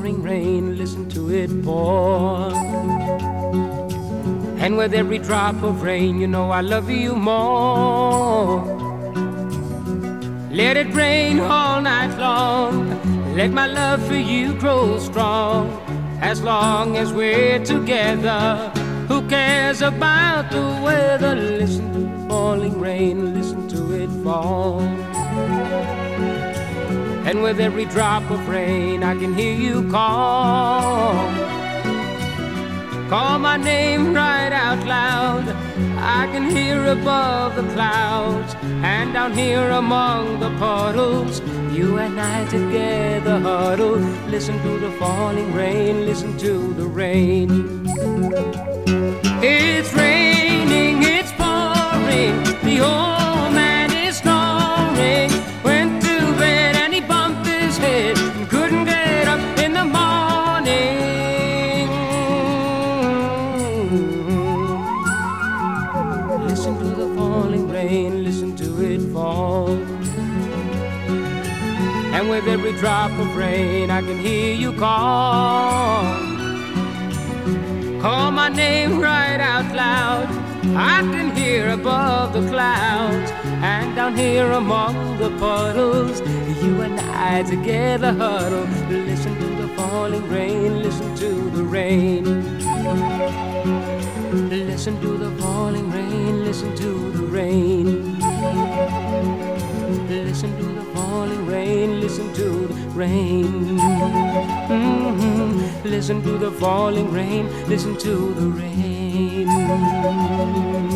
pouring rain, listen to it pour. And with every drop of rain, you know I love you more. Let it rain all night long, let my love for you grow strong. As long as we're together, who cares about the weather? Listen to the falling rain, listen to it fall. And with every drop of rain, I can hear you call. Call my name right out loud. I can hear above the clouds, and down here among the puddles, you and I together huddle. Listen to the falling rain, listen to the rain. It's raining, it's pouring, the old man is snoring. Went to bed and he bumped his head and couldn't get up in the morning. Listen to the falling rain, listen to it fall. And with every drop of rain, I can hear you call. Call my name right out loud. I can hear above the clouds, and down here among the puddles, you and I together huddle. Listen to the falling rain, listen to the rain. Listen to the falling rain, listen to the rain. Listen to the falling rain, listen to the rain. Listen to the falling rain, listen to the rain.